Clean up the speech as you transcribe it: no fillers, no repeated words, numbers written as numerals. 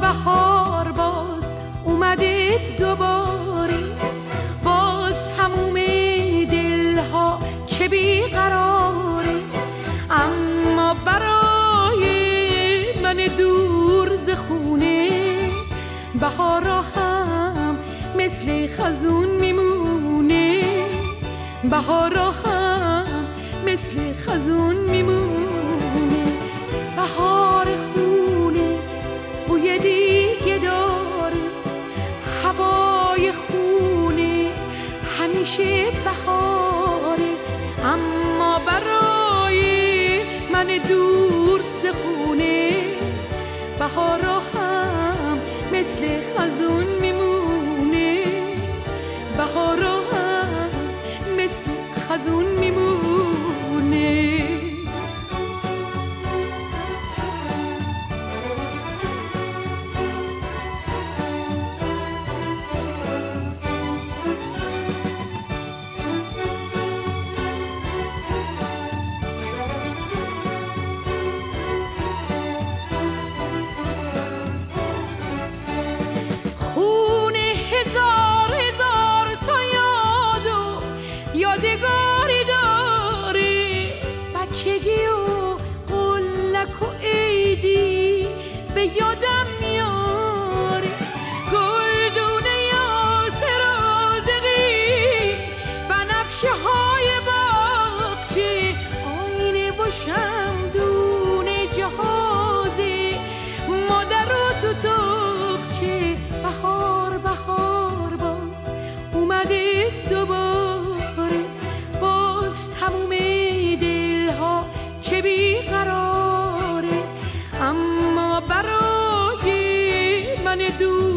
بهار باز اومده دوباره، باز تموم دلها چه بیقراره. اما برای من دور ز خونه، بهارا هم مثل خزون میمونه، بهارا هم مثل خزون میمونه. بهار خونه بوی دیگه داره، هوای خونه همیشه بهاره. اما برای من دور ز خونه، بهارا هم مثل خزون میمونه، بهارا هم مثل خزون میمونه. یادگاری داره، بچگی و قلک و عیدی به یادم میاره. گلدونه یاسر رازقی، بنفشه های باغچه، آینه و شمدون جهازه، مادر و تو تاقچه. بهار بهار باز اومده دوباره، باز تموم دلها چه بیقراره. اما برای من دور